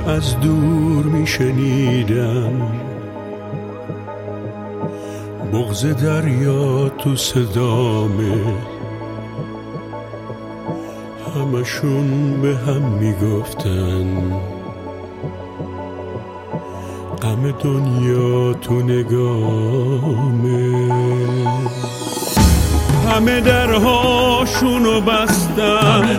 از دور میشنیدم بغض دریا تو صدامه، همشون به هم میگفتن غم دنیا تو نگامه. همه درهاشونو بستن،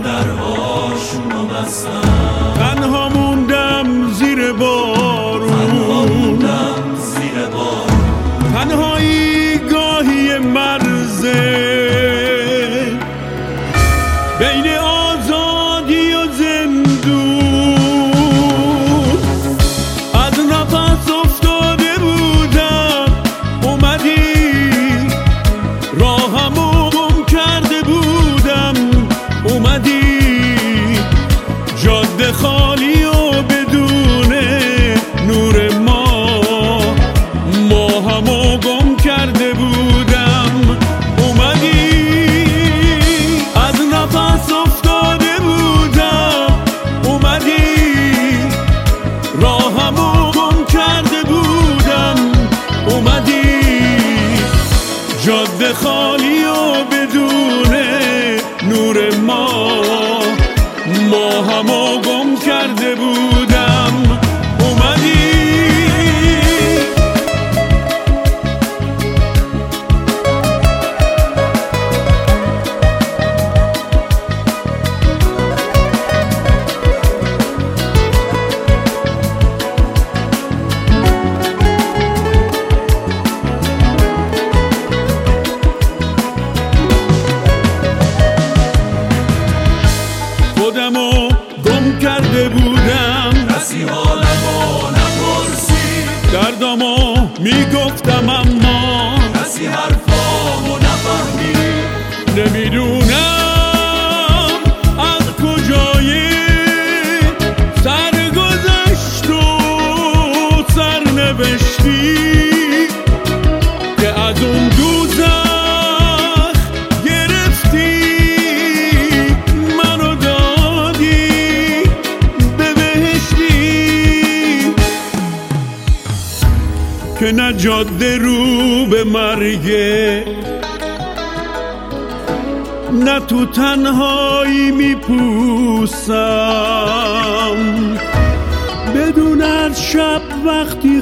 تنها موندم زیر بارون، تنهایی گاهی مرزه بین آزادی و زندون. از نفس افتاده بودم اومدی، راهمو گم کرده بودم اومدی، جاده خالی و بدون نور ما همو گم کرده بودم اومدی. از نفس افتاده بودم اومدی، راهمو گم کرده بودم اومدی، جاده خالی و بدون نور ما همو گم کرده بودم اومدی. خودمو گم کرده بودم، کسی حالمو نپرسید، دردامو میگفتم اما کسی حرفامو نفهمید. نمیدونم از کجای سرگذشت و سرنوشتی که از اون دوزخ گرفتی منو دادی به بهشتی، که نه جاده رو به مرگه نه تو تنهایی میپوسم، بدون از شب وقتی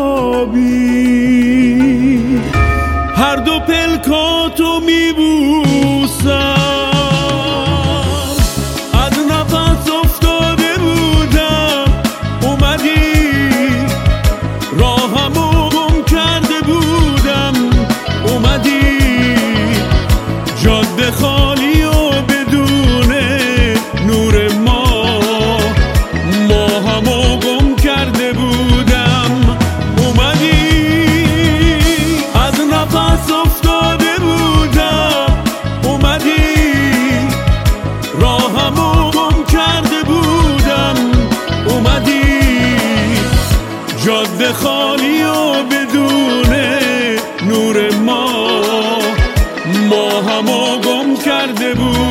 خوابی هر دو پلکاتو میبوسم. از نفس افتاده بودم اومدی، راهمو گم کرده بودم اومدی، جاده خالی و بدون نور ما همو گم کرده بودم اومدی. از نفس افتاده بودم اومدی، راهمو گم کرده بودم اومدی، جاده خالی و بدون نور ما همو گم کرده بود.